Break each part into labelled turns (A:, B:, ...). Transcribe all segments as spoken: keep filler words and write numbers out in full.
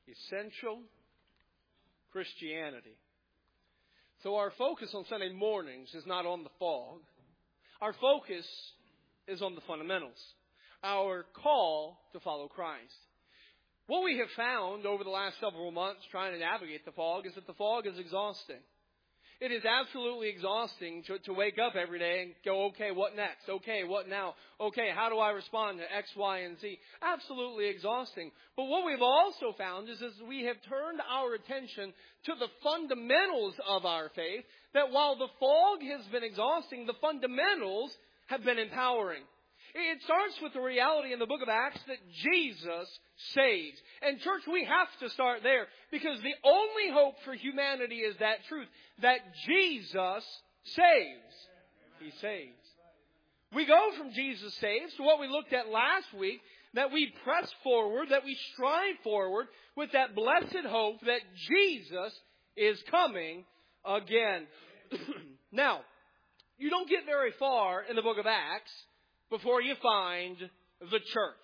A: Essential Christianity. So our focus on Sunday mornings is not on the fog. Our focus is on the fundamentals. Our call to follow Christ. What we have found over the last several months trying to navigate the fog is that the fog is exhausting. It is absolutely exhausting to, to wake up every day and go, okay, what next? Okay, what now? Okay, how do I respond to X, Y, and Z? Absolutely exhausting. But what we've also found is, is we have turned our attention to the fundamentals of our faith, that while the fog has been exhausting, the fundamentals have been empowering. It starts with the reality in the book of Acts that Jesus saves. And church, we have to start there, because the only hope for humanity is that truth, that Jesus saves. He saves. We go from Jesus saves to what we looked at last week, that we press forward, that we strive forward with that blessed hope that Jesus is coming again. Now, you don't get very far in the book of Acts before you find the church.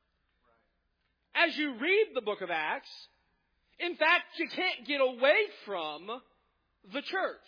A: As you read the book of Acts, in fact, you can't get away from the church.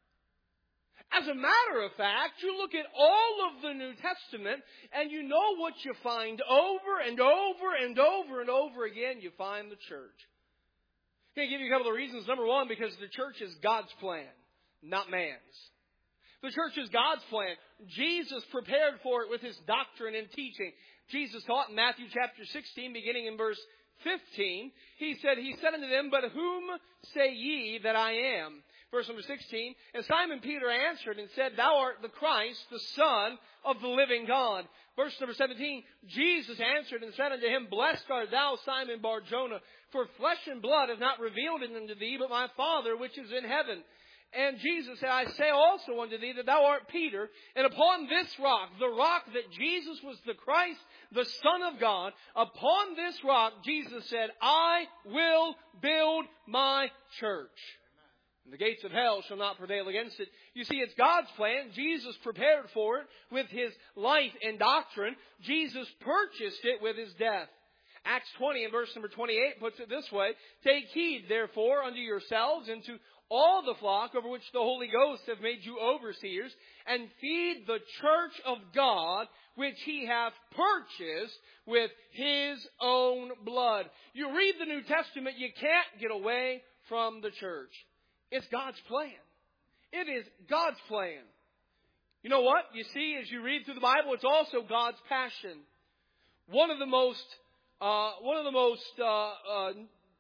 A: As a matter of fact, you look at all of the New Testament and you know what you find over and over and over and over again. You find the church. I'm going to give you a couple of reasons. Number one, because the church is God's plan, not man's. The church is God's plan. Jesus prepared for it with His doctrine and teaching. Jesus taught in Matthew chapter sixteen, beginning in verse fifteen. He said, He said unto them, But whom say ye that I am? Verse number sixteen. And Simon Peter answered and said, Thou art the Christ, the Son of the living God. Verse number seventeen. Jesus answered and said unto him, Blessed art thou, Simon Bar-Jonah, for flesh and blood have not revealed it unto thee, but my Father which is in heaven. And Jesus said, I say also unto thee that thou art Peter, and upon this rock, the rock that Jesus was the Christ, the Son of God, upon this rock, Jesus said, I will build my church. And the gates of hell shall not prevail against it. You see, it's God's plan. Jesus prepared for it with His life and doctrine. Jesus purchased it with His death. Acts twenty and verse number twenty-eight puts it this way, Take heed, therefore, unto yourselves and to all the flock over which the Holy Ghost hath made you overseers, and feed the church of God, which He hath purchased with His own blood. You read the New Testament, you can't get away from the church. It's God's plan. It is God's plan. You know what? You see, as you read through the Bible, it's also God's passion. One of the most, uh, one of the most, uh, uh,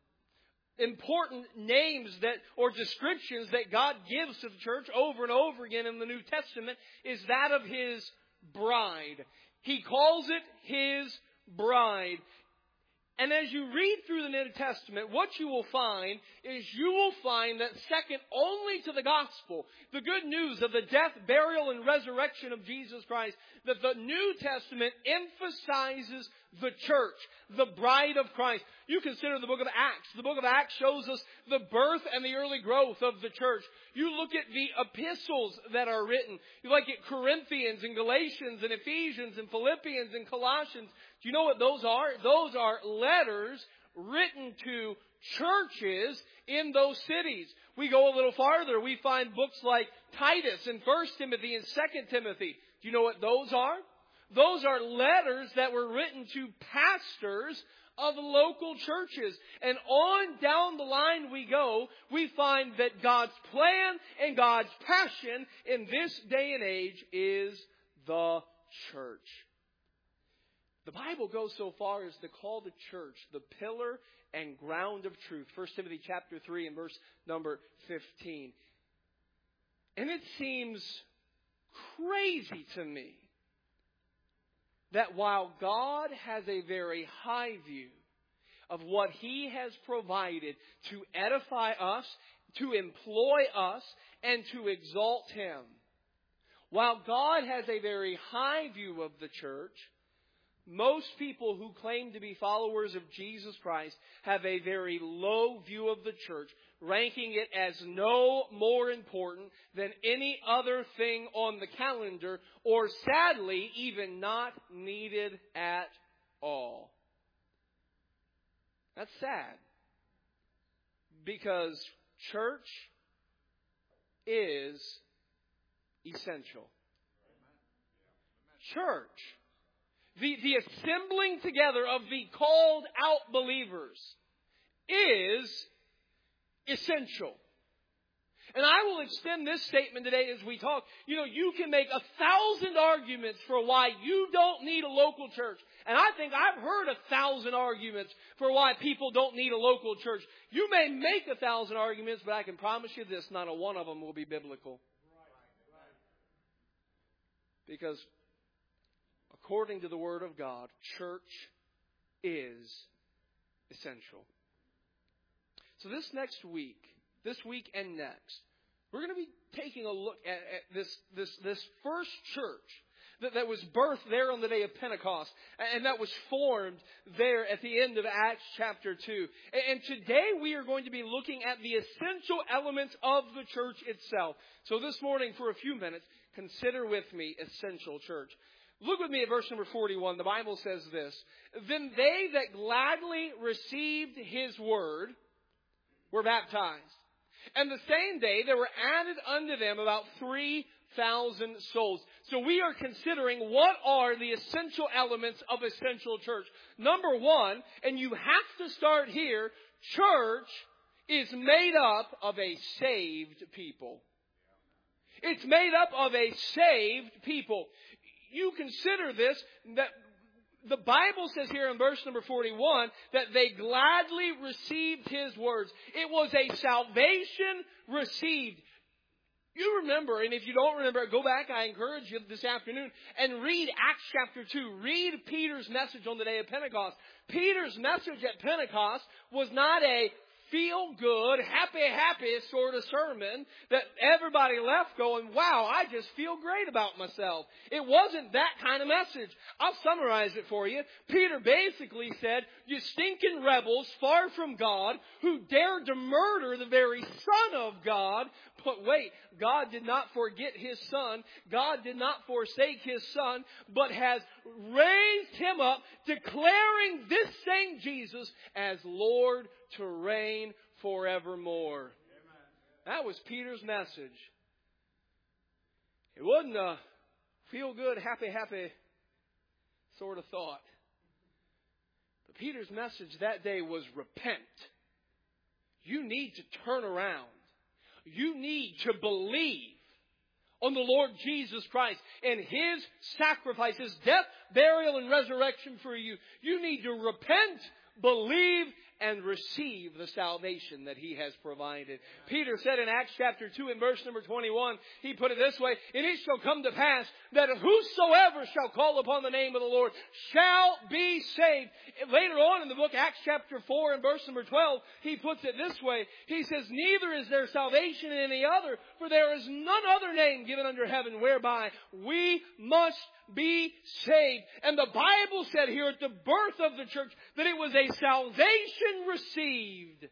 A: important names that or descriptions that God gives to the church over and over again in the New Testament is that of His bride. He calls it His bride. And as you read through the New Testament, what you will find is you will find that second only to the gospel, the good news of the death, burial, and resurrection of Jesus Christ, that the New Testament emphasizes the church, the bride of Christ. You consider the book of Acts. The book of Acts shows us the birth and the early growth of the church. You look at the epistles that are written. You look at Corinthians and Galatians and Ephesians and Philippians and Colossians. Do you know what those are? Those are letters written to churches in those cities. We go a little farther. We find books like Titus and First Timothy and Second Timothy. Do you know what those are? Those are letters that were written to pastors of local churches. And on down the line we go, we find that God's plan and God's passion in this day and age is the church. The Bible goes so far as to call the church the pillar and ground of truth. First Timothy chapter three and verse number fifteen. And it seems crazy to me that while God has a very high view of what He has provided to edify us, to employ us, and to exalt Him, while God has a very high view of the church, most people who claim to be followers of Jesus Christ have a very low view of the church, ranking it as no more important than any other thing on the calendar, or sadly, even not needed at all. That's sad. Because church is essential. Church, the, the assembling together of the called out believers, is essential. And I will extend this statement today as we talk. You know, you can make a thousand arguments for why you don't need a local church. And I think I've heard a thousand arguments for why people don't need a local church. You may make a thousand arguments, but I can promise you this, not a one of them will be biblical. Because according to the Word of God, church is essential. So this next week, this week and next, we're going to be taking a look at, at this, this, this first church that, that was birthed there on the day of Pentecost, and that was formed there at the end of Acts chapter two. And, and today we are going to be looking at the essential elements of the church itself. So this morning, for a few minutes, consider with me essential church. Look with me at verse number forty-one. The Bible says this: Then they that gladly received His word were baptized. And the same day there were added unto them about three thousand souls. So we are considering what are the essential elements of essential church. Number one, and you have to start here, church is made up of a saved people. It's made up of a saved people. You consider this, that the Bible says here in verse number forty-one that they gladly received His words. It was a salvation received. You remember, and if you don't remember, go back, I encourage you this afternoon, and read Acts chapter two. Read Peter's message on the day of Pentecost. Peter's message at Pentecost was not a feel-good, happy-happy sort of sermon that everybody left going, wow, I just feel great about myself. It wasn't that kind of message. I'll summarize it for you. Peter basically said, you stinking rebels far from God who dared to murder the very Son of God. But wait, God did not forget His Son. God did not forsake His Son, but has raised Him up, declaring this same Jesus as Lord to reign forevermore. Amen. That was Peter's message. It wasn't a feel-good, happy, happy sort of thought. But Peter's message that day was repent. You need to turn around. You need to believe on the Lord Jesus Christ and His sacrifice, His death, burial, and resurrection for you. You need to repent, believe, and receive the salvation that He has provided. Peter said in Acts chapter two and verse number twenty-one, he put it this way: And it shall come to pass that whosoever shall call upon the name of the Lord shall be saved. Later on in the book, Acts chapter four and verse number twelve, he puts it this way. He says, Neither is there salvation in any other, for there is none other name given under heaven whereby we must be saved. And the Bible said here at the birth of the church that it was a salvation received.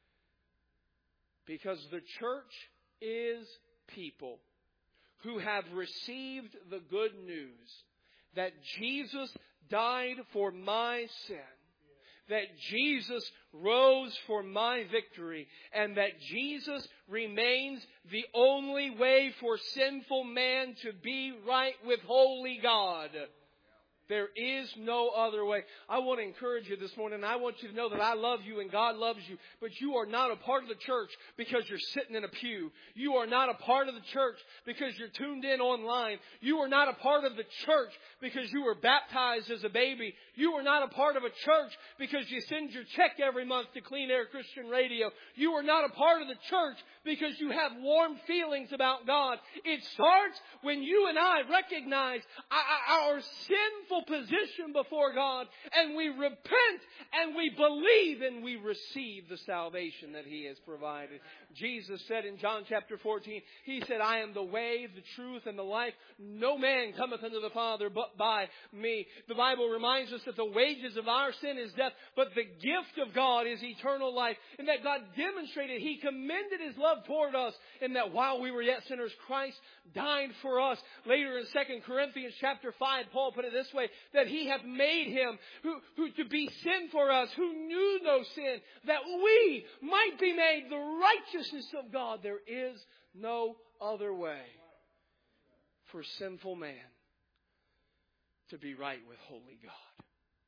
A: Because the church is people who have received the good news that Jesus died for my sin, that Jesus rose for my victory, and that Jesus remains the only way for sinful man to be right with holy God. There is no other way. I want to encourage you this morning. I want you to know that I love you and God loves you. But you are not a part of the church because you're sitting in a pew. You are not a part of the church because you're tuned in online. You are not a part of the church because you were baptized as a baby. You are not a part of a church because you send your check every month to Clean Air Christian Radio. You are not a part of the church because you have warm feelings about God. It starts when you and I recognize our sinful position before God, and we repent and we believe and we receive the salvation that He has provided. Jesus said in John chapter fourteen, He said, I am the way, the truth, and the life. No man cometh unto the Father but by me. The Bible reminds us that the wages of our sin is death, but the gift of God is eternal life. And that God demonstrated, He commended His love toward us, and that while we were yet sinners, Christ died for us. Later in Second Corinthians chapter five, Paul put it this way. say that He hath made Him who, who to be sin for us, who knew no sin, that we might be made the righteousness of God. There is no other way for sinful man to be right with holy God.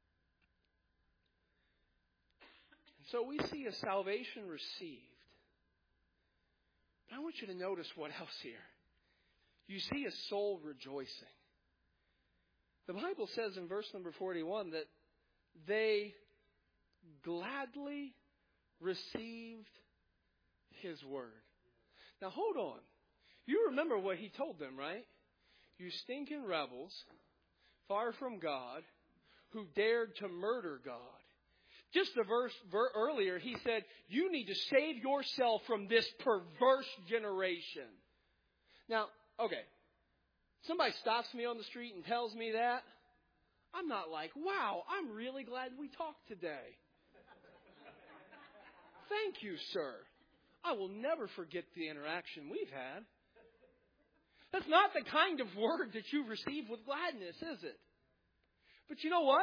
A: And so we see a salvation received. But I want you to notice what else here. You see a soul rejoicing. The Bible says in verse number forty-one that they gladly received His word. Now hold on. You remember what He told them, right? You stinking rebels, far from God, who dared to murder God. Just a verse ver- earlier, He said, you need to save yourself from this perverse generation. Now, okay, somebody stops me on the street and tells me that. I'm not like, wow, I'm really glad we talked today. Thank you, sir. I will never forget the interaction we've had. That's not the kind of word that you receive with gladness, is it? But you know what?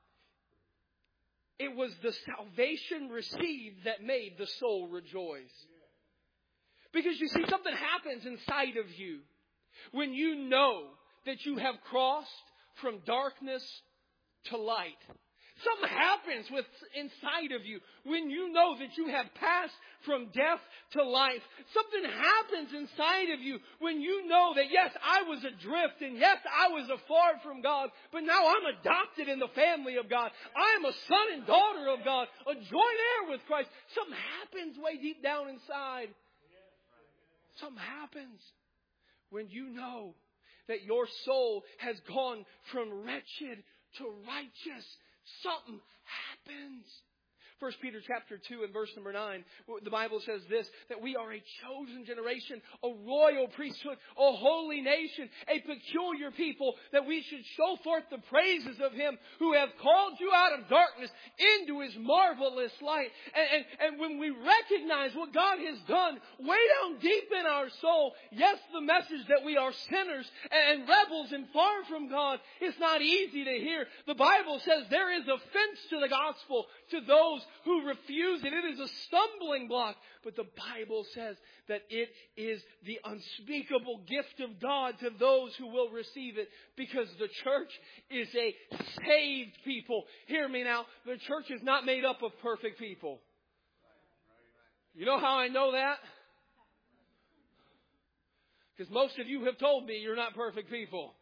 A: It was the salvation received that made the soul rejoice. Because you see, something happens inside of you when you know that you have crossed from darkness to light. Something happens with inside of you when you know that you have passed from death to life. Something happens inside of you when you know that, yes, I was adrift and yes, I was afar from God, but now I'm adopted in the family of God. I am a son and daughter of God, a joint heir with Christ. Something happens way deep down inside. Something happens when you know that your soul has gone from wretched to righteous. Something happens. First Peter chapter two and verse number nine, the Bible says this, that we are a chosen generation, a royal priesthood, a holy nation, a peculiar people, that we should show forth the praises of Him who have called you out of darkness into His marvelous light. And, and, and when we recognize what God has done way down deep in our soul, yes, the message that we are sinners and, and rebels and far from God, it's not easy to hear. The Bible says there is offense to the gospel to those who refuse it. It is a stumbling block. But the Bible says that it is the unspeakable gift of God to those who will receive it, because the church is a saved people. Hear me now. The church is not made up of perfect people. You know how I know that? Because most of you have told me you're not perfect people.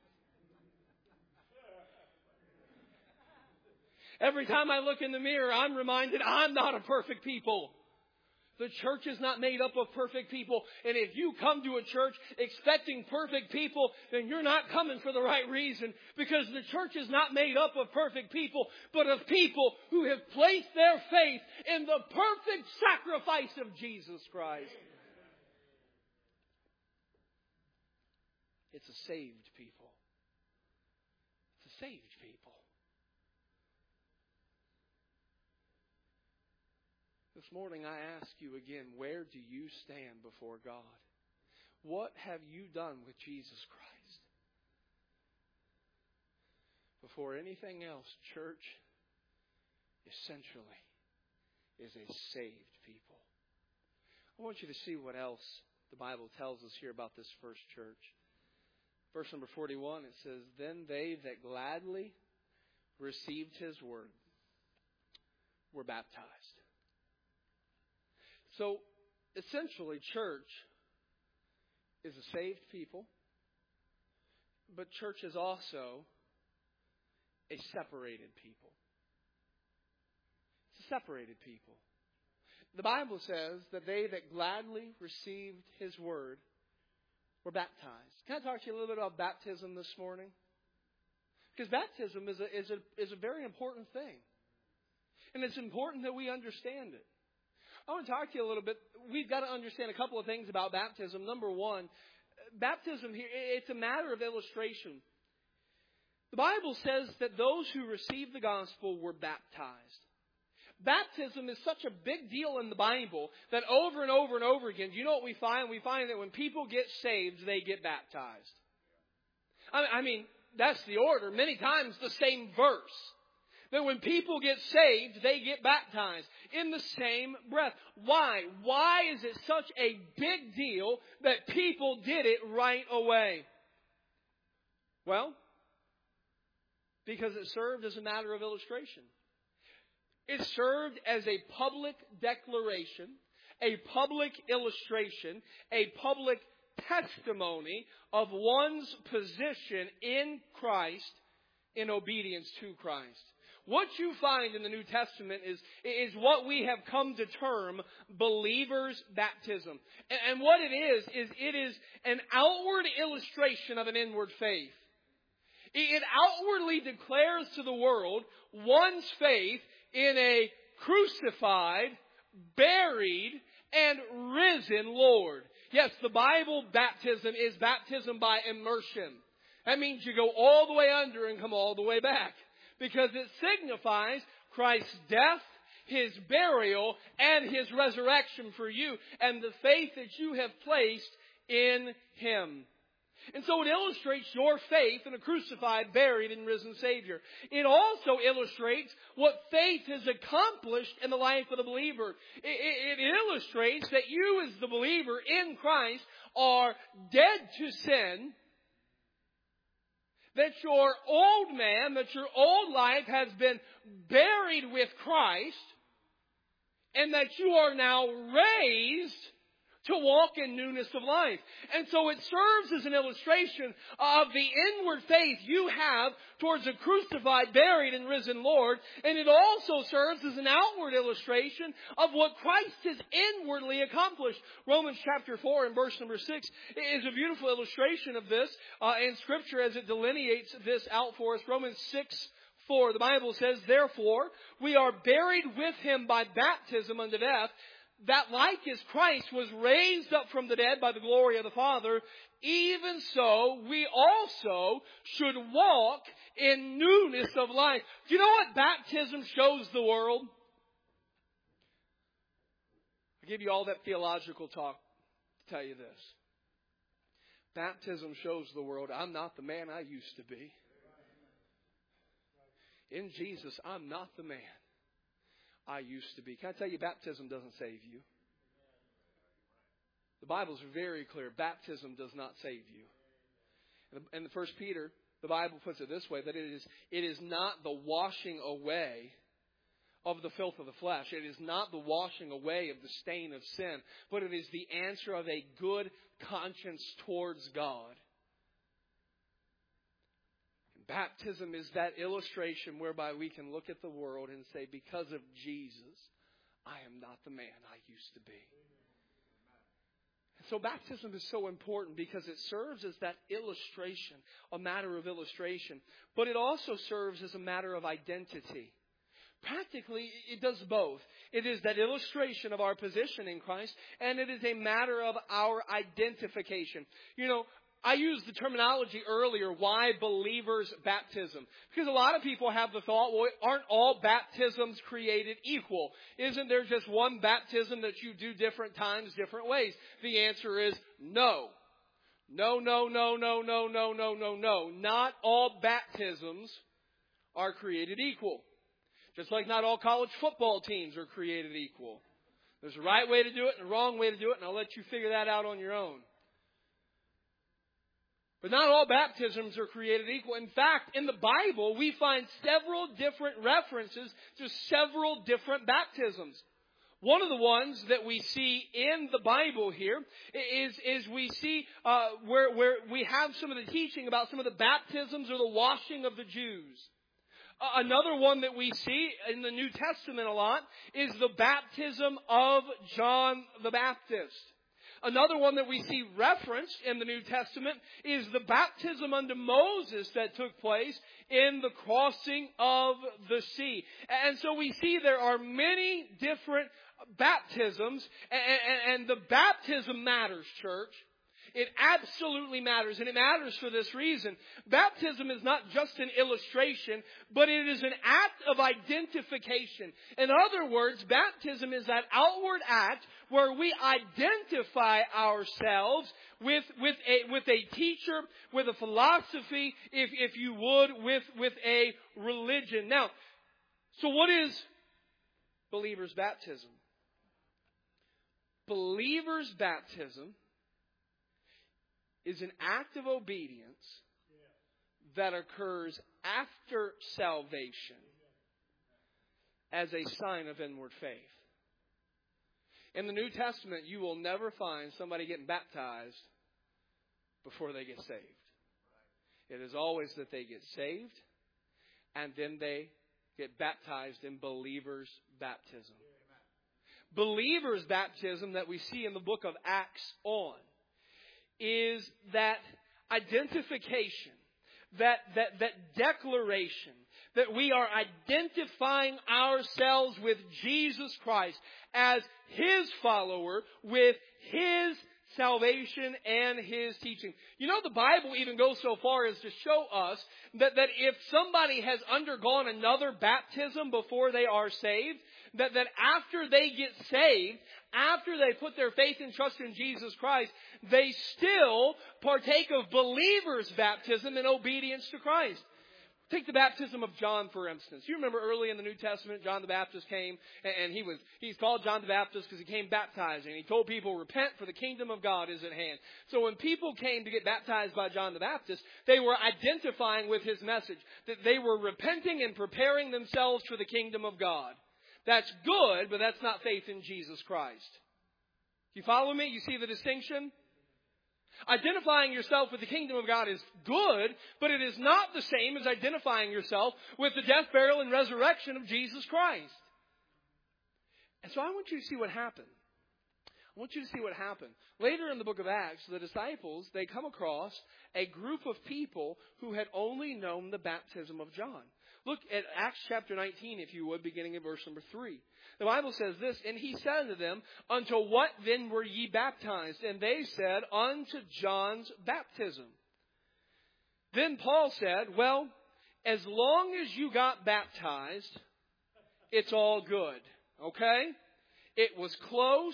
A: Every time I look in the mirror, I'm reminded I'm not a perfect people. The church is not made up of perfect people. And if you come to a church expecting perfect people, then you're not coming for the right reason. Because the church is not made up of perfect people, but of people who have placed their faith in the perfect sacrifice of Jesus Christ. It's a saved people. It's a saved people. This morning I ask you again, where do you stand before God? What have you done with Jesus Christ? Before anything else, church essentially is a saved people. I want you to see what else the Bible tells us here about this first church. Verse number forty-one, it says, then they that gladly received His word were baptized. So, essentially, church is a saved people, but church is also a separated people. It's a separated people. The Bible says that they that gladly received His word were baptized. Can I talk to you a little bit about baptism this morning? Because baptism is a, is a, is a very important thing. And it's important that we understand it. I want to talk to you a little bit. We've got to understand a couple of things about baptism. Number one, baptism here, it's a matter of illustration. The Bible says that those who received the gospel were baptized. Baptism is such a big deal in the Bible that over and over and over again, do you know what we find? We find that when people get saved, they get baptized. I mean, that's the order. Many times the same verse. That when people get saved, they get baptized in the same breath. Why? Why is it such a big deal that people did it right away? Well, because it served as a matter of illustration. It served as a public declaration, a public illustration, a public testimony of one's position in Christ in obedience to Christ. What you find in the New Testament is, is what we have come to term believer's baptism. And, and what it is, is it is an outward illustration of an inward faith. It outwardly declares to the world one's faith in a crucified, buried, and risen Lord. Yes, the Bible baptism is baptism by immersion. That means you go all the way under and come all the way back. Because it signifies Christ's death, His burial, and His resurrection for you, and the faith that you have placed in Him. And so it illustrates your faith in a crucified, buried, and risen Savior. It also illustrates what faith has accomplished in the life of the believer. It, it, it illustrates that you as the believer in Christ are dead to sin, that your old man, that your old life has been buried with Christ, and that you are now raised to walk in newness of life. And so it serves as an illustration of the inward faith you have towards a crucified, buried, and risen Lord. And it also serves as an outward illustration of what Christ has inwardly accomplished. Romans chapter four and verse number six is a beautiful illustration of this uh, in Scripture as it delineates this out for us. Romans six four, the Bible says, "Therefore, we are buried with Him by baptism unto death, that like as Christ was raised up from the dead by the glory of the Father, even so we also should walk in newness of life." Do you know what baptism shows the world? I'll give you all that theological talk to tell you this. Baptism shows the world, I'm not the man I used to be. In Jesus, I'm not the man I used to be. Can I tell you, baptism doesn't save you. The Bible's very clear. Baptism does not save you. In the First Peter, the Bible puts it this way, that it is, it is not the washing away of the filth of the flesh. It is not the washing away of the stain of sin, but it is the answer of a good conscience towards God. Baptism is that illustration whereby we can look at the world and say, because of Jesus, I am not the man I used to be. And so baptism is so important because it serves as that illustration, a matter of illustration. But it also serves as a matter of identity. Practically, it does both. It is that illustration of our position in Christ, and it is a matter of our identification. You know, I used the terminology earlier, why believers' baptism? Because a lot of people have the thought, well, aren't all baptisms created equal? Isn't there just one baptism that you do different times, different ways? The answer is no. No, no, no, no, no, no, no, no, no. Not all baptisms are created equal. Just like not all college football teams are created equal. There's a right way to do it and a wrong way to do it, and I'll let you figure that out on your own. But not all baptisms are created equal. In fact, in the Bible, we find several different references to several different baptisms. One of the ones that we see in the Bible here is, is we see uh, where, where we have some of the teaching about some of the baptisms or the washing of the Jews. Uh, another one that we see in the New Testament a lot is the baptism of John the Baptist. Another one that we see referenced in the New Testament is the baptism unto Moses that took place in the crossing of the sea. And so we see there are many different baptisms, and, and, and the baptism matters, church. It absolutely matters, and it matters for this reason. Baptism is not just an illustration, but it is an act of identification. In other words, baptism is that outward act where we identify ourselves with, with, a, with a teacher, with a philosophy, if, if you would, with, with a religion. Now, so what is believer's baptism? Believer's baptism is an act of obedience that occurs after salvation as a sign of inward faith. In the New Testament, you will never find somebody getting baptized before they get saved. It is always that they get saved and then they get baptized in believer's baptism. Believer's baptism that we see in the book of Acts on is that identification, that, that, that declaration that we are identifying ourselves with Jesus Christ as His follower, with His salvation and His teaching. You know, the Bible even goes so far as to show us that, that if somebody has undergone another baptism before they are saved, that, that after they get saved, after they put their faith and trust in Jesus Christ, they still partake of believers' baptism in obedience to Christ. Take the baptism of John, for instance. You remember early in the New Testament, John the Baptist came, and he was he's called John the Baptist because he came baptizing. He told people, repent, for the kingdom of God is at hand. So when people came to get baptized by John the Baptist, they were identifying with his message, that they were repenting and preparing themselves for the kingdom of God. That's good, but that's not faith in Jesus Christ. You follow me? You see the distinction? Identifying yourself with the kingdom of God is good, but it is not the same as identifying yourself with the death, burial, and resurrection of Jesus Christ. And so I want you to see what happened. I want you to see what happened. Later in the book of Acts, the disciples, they come across a group of people who had only known the baptism of John. Look at Acts chapter nineteen, if you would, beginning in verse number three. The Bible says this, and he said to them, unto what then were ye baptized? And they said, unto John's baptism. Then Paul said, well, as long as you got baptized, it's all good. Okay? It was close,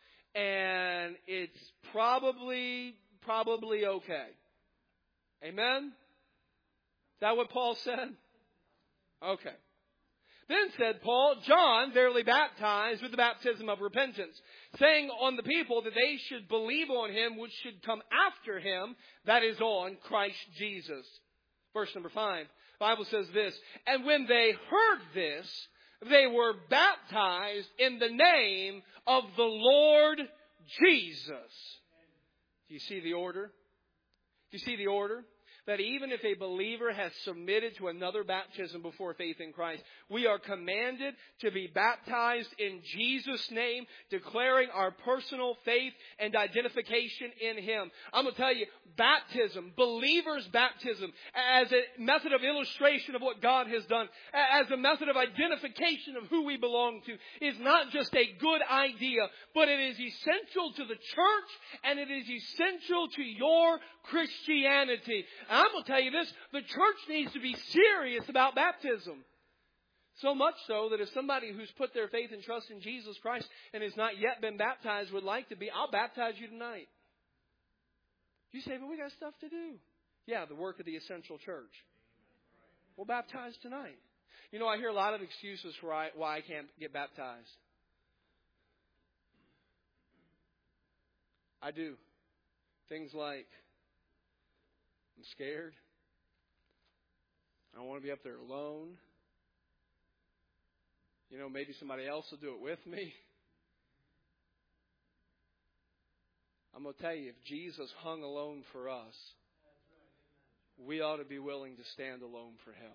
A: and it's probably, probably okay. Amen? Is that what Paul said? Okay. Then said Paul, John verily baptized with the baptism of repentance, saying on the people that they should believe on him which should come after him, that is on Christ Jesus. Verse number five, the Bible says this, and when they heard this, they were baptized in the name of the Lord Jesus. Do you see the order? Do you see the order? That even if a believer has submitted to another baptism before faith in Christ, we are commanded to be baptized in Jesus' name, declaring our personal faith and identification in Him. I'm going to tell you, baptism, believer's baptism, as a method of illustration of what God has done, as a method of identification of who we belong to, is not just a good idea, but it is essential to the church, and it is essential to your Christianity. And I'm going to tell you this, the church needs to be serious about baptism. So much so that if somebody who's put their faith and trust in Jesus Christ and has not yet been baptized would like to be, I'll baptize you tonight. You say, but we got stuff to do. Yeah, the work of the essential church. We'll baptize tonight. You know, I hear a lot of excuses for why, why I can't get baptized. I do. Things like, I'm scared. I don't want to be up there alone. You know, maybe somebody else will do it with me. I'm going to tell you, if Jesus hung alone for us, we ought to be willing to stand alone for Him.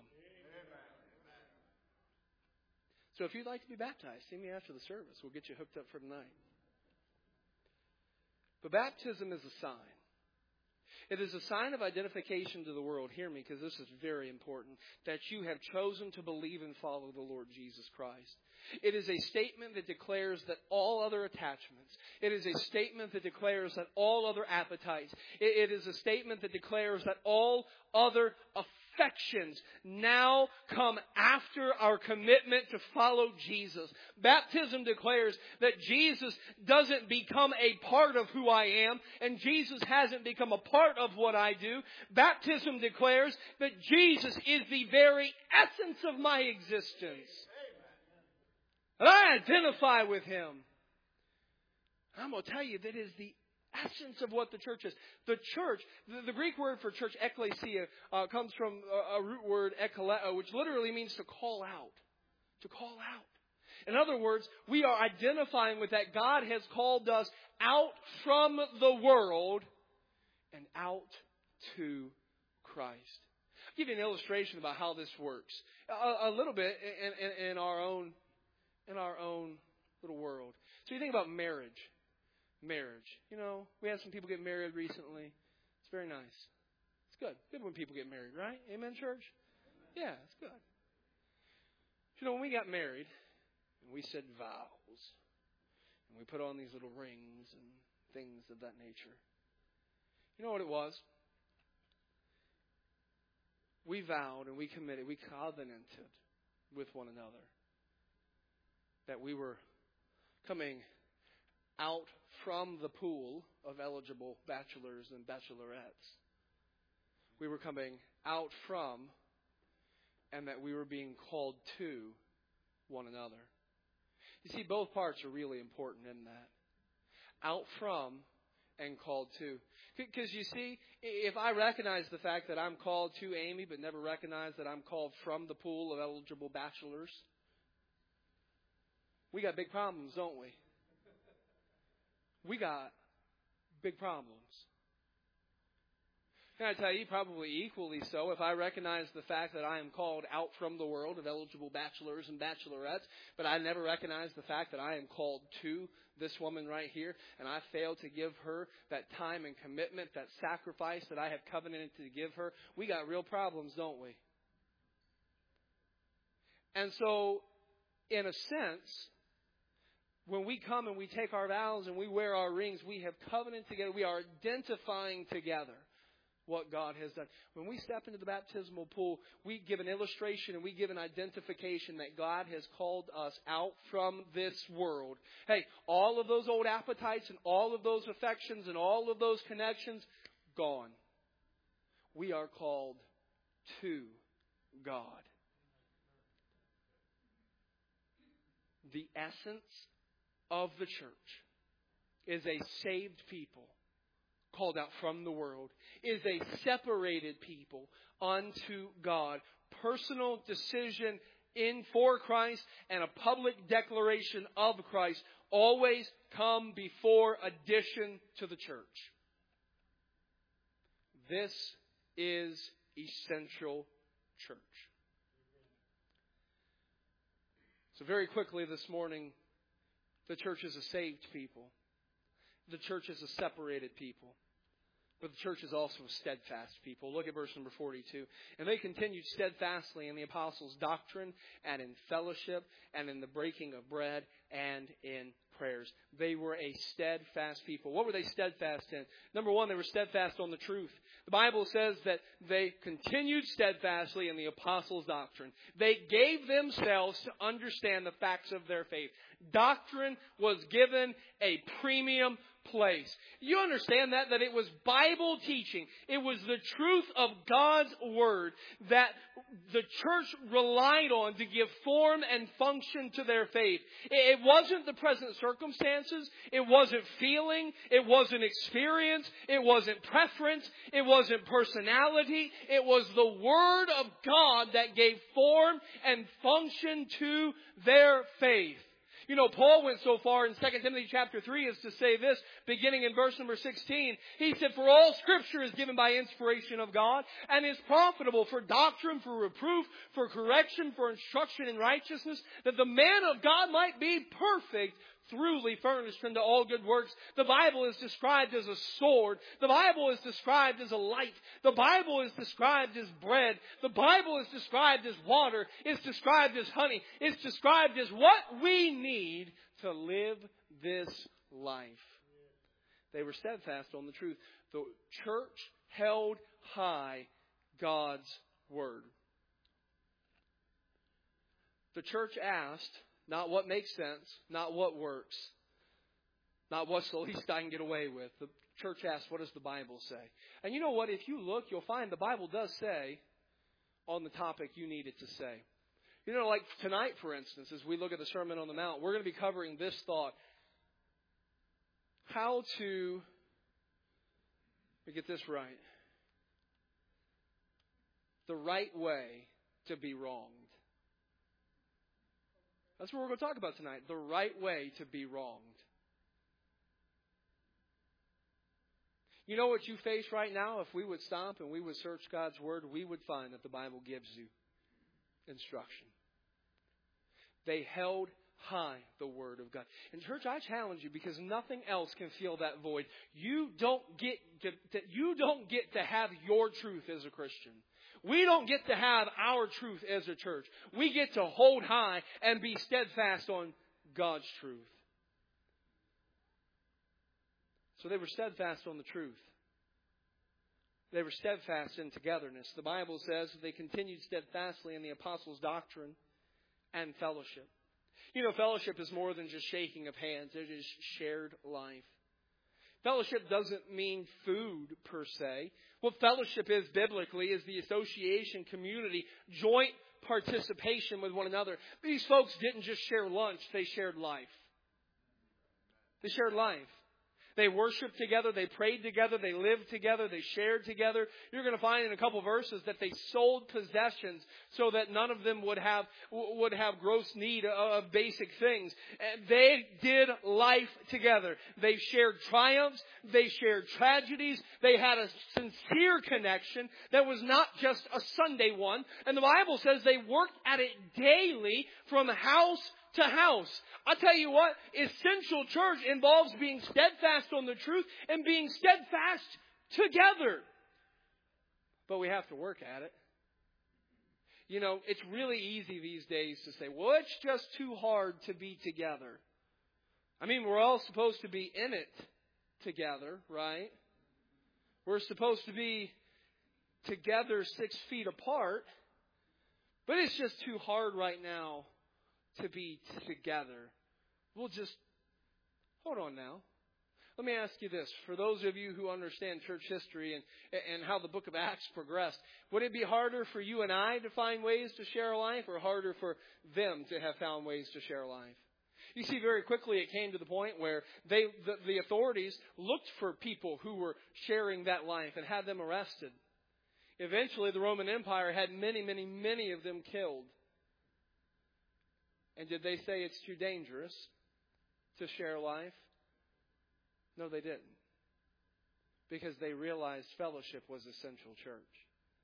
A: So if you'd like to be baptized, see me after the service. We'll get you hooked up for tonight. But baptism is a sign. It is a sign of identification to the world. Hear me, because this is very important. That you have chosen to believe and follow the Lord Jesus Christ. It is a statement that declares that all other attachments. It is a statement that declares that all other appetites. It, it is a statement that declares that all other affections now come after our commitment to follow Jesus. Baptism declares that Jesus doesn't become a part of who I am, and Jesus hasn't become a part of what I do. Baptism declares that Jesus is the very essence of my existence. And I identify with Him. I'm going to tell you that is the essence of what the church is. The church, the, the Greek word for church, ekklesia, uh, comes from a, a root word, ekkaleo, which literally means to call out. To call out. In other words, we are identifying with that God has called us out from the world and out to Christ. I'll give you an illustration about how this works. A, a little bit in, in, in our own in our own little world. So you think about marriage. Marriage. You know, we had some people get married recently. It's very nice. It's good. Good when people get married, right? Amen, church? Yeah, it's good. You know, when we got married, and we said vows, and we put on these little rings and things of that nature. You know what it was? We vowed and we committed, we covenanted with one another that we were coming out from the pool of eligible bachelors and bachelorettes. We were coming out from, and that we were being called to one another. You see, both parts are really important in that. Out from and called to. Because you see, if I recognize the fact that I'm called to Amy, but never recognize that I'm called from the pool of eligible bachelors, we got big problems, don't we? We got big problems. Can I tell you, probably equally so, if I recognize the fact that I am called out from the world of eligible bachelors and bachelorettes, but I never recognize the fact that I am called to this woman right here, and I fail to give her that time and commitment, that sacrifice that I have covenanted to give her, we got real problems, don't we? And so, in a sense, when we come and we take our vows and we wear our rings, we have covenanted together. We are identifying together what God has done. When we step into the baptismal pool, we give an illustration and we give an identification that God has called us out from this world. Hey, all of those old appetites and all of those affections and all of those connections, gone. We are called to God. The essence of the church is a saved people called out from the world, is a separated people unto God. Personal decision in for Christ and a public declaration of Christ always come before addition to the church. This is essential church. So very quickly this morning, the church is a saved people. The church is a separated people. But the church is also a steadfast people. Look at verse number forty-two. And they continued steadfastly in the apostles' doctrine and in fellowship and in the breaking of bread and in prayers. They were a steadfast people. What were they steadfast in? Number one, they were steadfast on the truth. The Bible says that they continued steadfastly in the apostles' doctrine. They gave themselves to understand the facts of their faith. Doctrine was given a premium place. You understand that? That it was Bible teaching. It was the truth of God's Word that the church relied on to give form and function to their faith. It wasn't the present circumstances. It wasn't feeling. It wasn't experience. It wasn't preference. It wasn't personality. It was the Word of God that gave form and function to their faith. You know, Paul went so far in Second Timothy chapter three as to say this, beginning in verse number sixteen. He said, "For all Scripture is given by inspiration of God, and is profitable for doctrine, for reproof, for correction, for instruction in righteousness, that the man of God might be perfect, thoroughly furnished unto all good works. The Bible is described as a sword. The Bible is described as a light. The Bible is described as bread. The Bible is described as water. It's described as honey. It's described as what we need to live this life. They were steadfast on the truth. The church held high God's word. The church asked, not what makes sense, not what works, not what's the least I can get away with. The church asked, what does the Bible say? And you know what? If you look, you'll find the Bible does say on the topic you need it to say. You know, like tonight, for instance, as we look at the Sermon on the Mount, we're going to be covering this thought. How to, let me get this right, the right way to be wronged. That's what we're going to talk about tonight. The right way to be wronged. You know what you face right now? If we would stop and we would search God's Word, we would find that the Bible gives you instruction. They held high the Word of God. And church, I challenge you because nothing else can fill that void. You don't get to, you don't get to have your truth as a Christian. We don't get to have our truth as a church. We get to hold high and be steadfast on God's truth. So they were steadfast on the truth. They were steadfast in togetherness. The Bible says they continued steadfastly in the apostles' doctrine and fellowship. You know, fellowship is more than just shaking of hands. It is shared life. Fellowship doesn't mean food per se. What fellowship is biblically is the association, community, joint participation with one another. These folks didn't just share lunch, they shared life. They shared life. They worshiped together, they prayed together, they lived together, they shared together. You're going to find in a couple verses that they sold possessions so that none of them would have would have gross need of basic things. And they did life together. They shared triumphs, they shared tragedies, they had a sincere connection that was not just a Sunday one. And the Bible says they worked at it daily from house to house. I'll tell you what, essential church involves being steadfast on the truth and being steadfast together. But we have to work at it. You know, it's really easy these days to say, well, it's just too hard to be together. I mean, we're all supposed to be in it together, right? We're supposed to be together six feet apart. But it's just too hard right now to be together. We'll just, hold on now. Let me ask you this. For those of you who understand church history and, and how the book of Acts progressed, would it be harder for you and I to find ways to share life or harder for them to have found ways to share life? You see, very quickly it came to the point where they, the, the authorities looked for people who were sharing that life and had them arrested. Eventually, the Roman Empire had many, many, many of them killed. And did they say it's too dangerous to share life? No, they didn't. Because they realized fellowship was essential church.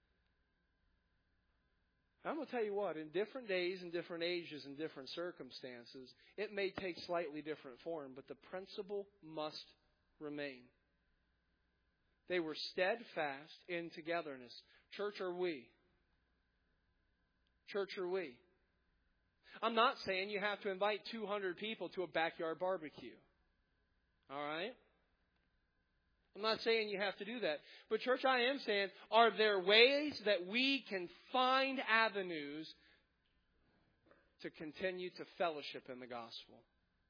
A: I'm going to tell you what, in different days, in different ages, in different circumstances, it may take slightly different form, but the principle must remain. They were steadfast in togetherness. Church are we? Church are we? I'm not saying you have to invite two hundred people to a backyard barbecue. All right? I'm not saying you have to do that. But church, I am saying, are there ways that we can find avenues to continue to fellowship in the gospel?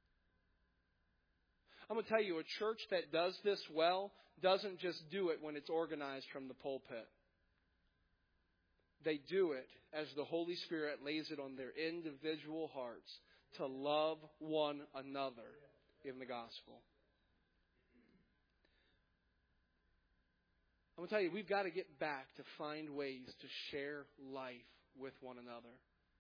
A: I'm going to tell you, a church that does this well doesn't just do it when it's organized from the pulpit. They do it as the Holy Spirit lays it on their individual hearts to love one another in the gospel. I'm going to tell you, we've got to get back to find ways to share life with one another.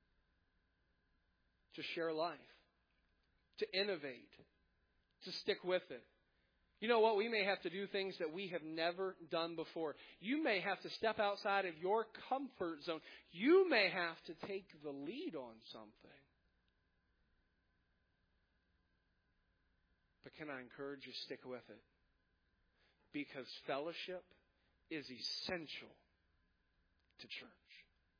A: To share life. To innovate. To stick with it. You know what? We may have to do things that we have never done before. You may have to step outside of your comfort zone. You may have to take the lead on something. can I encourage you, stick with it? Because fellowship is essential to church.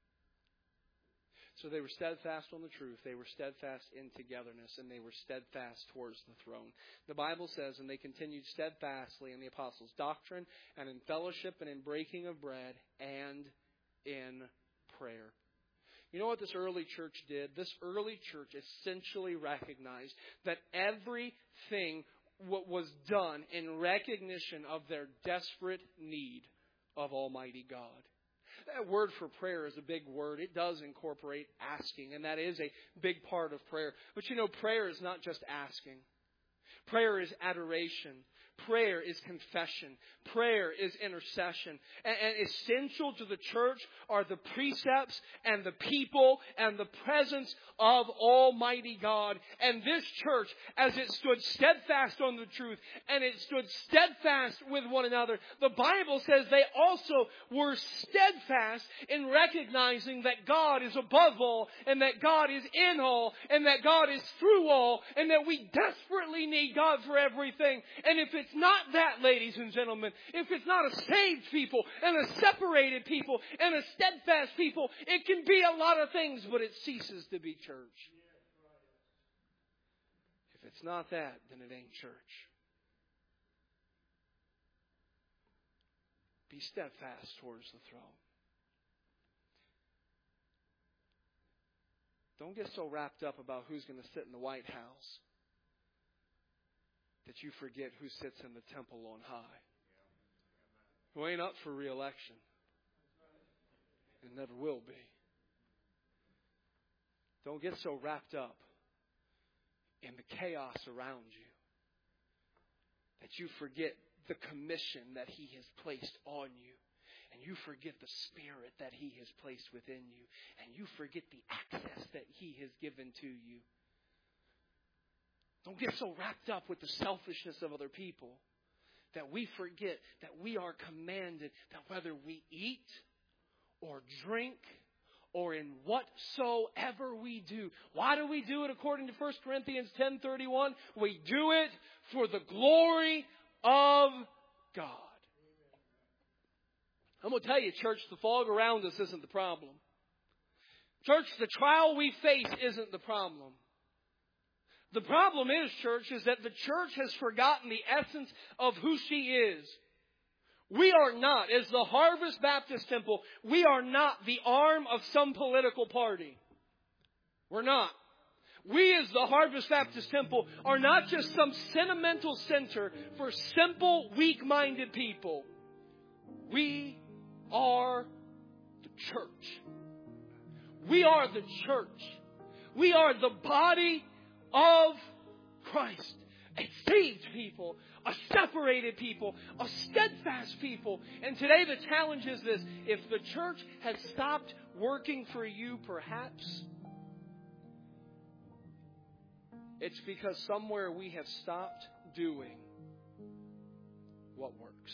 A: So they were steadfast on the truth. They were steadfast in togetherness. And they were steadfast towards the throne. The Bible says, and they continued steadfastly in the apostles' doctrine and in fellowship and in breaking of bread and in prayer. You know what this early church did? This early church essentially recognized that everything what was done in recognition of their desperate need of Almighty God. That word for prayer is a big word. It does incorporate asking, and that is a big part of prayer. But you know, prayer is not just asking. Prayer is adoration. Prayer is confession. Prayer is intercession. And, and essential to the church are the precepts and the people and the presence of Almighty God. And this church, as it stood steadfast on the truth and it stood steadfast with one another, the Bible says they also were steadfast in recognizing that God is above all and that God is in all and that God is through all and that we desperately need God for everything. And if it's not that, ladies and gentlemen, if it's not a saved people and a separated people and a steadfast people, it can be a lot of things, but it ceases to be church. If it's not that, then it ain't church. Be steadfast towards the throne. Don't get so wrapped up about who's going to sit in the White House that you forget who sits in the temple on high. Who ain't up for re-election. And never will be. Don't get so wrapped up in the chaos around you that you forget the commission that He has placed on you. And you forget the Spirit that He has placed within you. And you forget the access that He has given to you. Don't get so wrapped up with the selfishness of other people that we forget that we are commanded that whether we eat or drink or in whatsoever we do. Why do we do it according to First Corinthians ten thirty-one? We do it for the glory of God. I'm going to tell you, church, the fog around us isn't the problem. Church, the trial we face isn't the problem. The problem is, church, is that the church has forgotten the essence of who she is. We are not, as the Harvest Baptist Temple, we are not the arm of some political party. We're not. We, as the Harvest Baptist Temple, are not just some sentimental center for simple, weak-minded people. We are the church. We are the church. We are the body of Christ. A saved people, a separated people, a steadfast people. And today the challenge is this. If the church has stopped working for you, perhaps it's because somewhere we have stopped doing what works.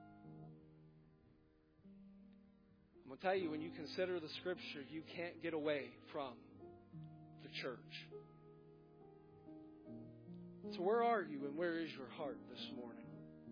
A: I'm going to tell you, when you consider the Scripture, you can't get away from the church. So where are you and where is your heart this morning?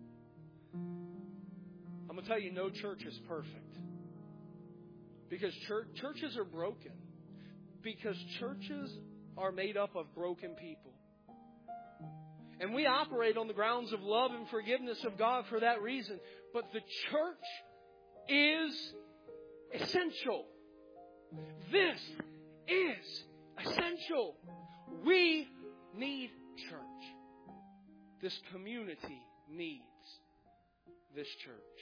A: I'm going to tell you, no church is perfect. Because church, churches are broken. Because churches are made up of broken people. And we operate on the grounds of love and forgiveness of God for that reason. But the church is essential. This is essential. We need church. This community needs this church.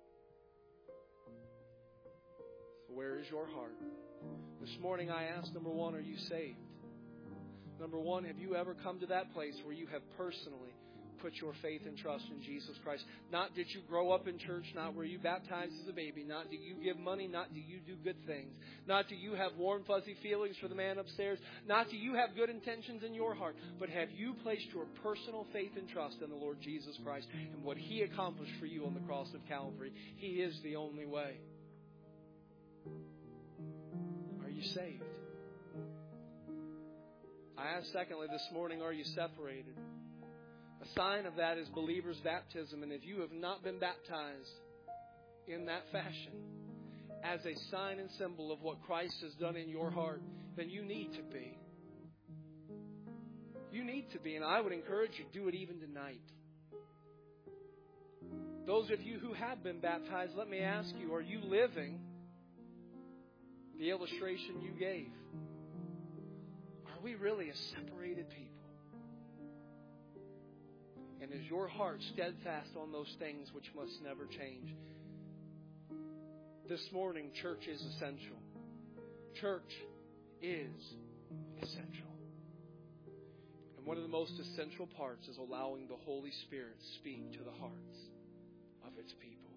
A: So where is your heart? This morning I asked, number one, are you saved? Number one, have you ever come to that place where you have personally put your faith and trust in Jesus Christ? Not did you grow up in church, not were you baptized as a baby, not do you give money, not do you do good things, not do you have warm fuzzy feelings for the man upstairs, not do you have good intentions in your heart, but have you placed your personal faith and trust in the Lord Jesus Christ and what He accomplished for you on the cross of Calvary? He is the only way. Are you saved? I asked secondly this morning, are you separated? A sign of that is believer's baptism. And if you have not been baptized in that fashion, as a sign and symbol of what Christ has done in your heart, then you need to be. You need to be. And I would encourage you to do it even tonight. Those of you who have been baptized, let me ask you, are you living the illustration you gave? Are we really a separated people? And is your heart steadfast on those things which must never change? This morning, church is essential. Church is essential. And one of the most essential parts is allowing the Holy Spirit to speak to the hearts of its people.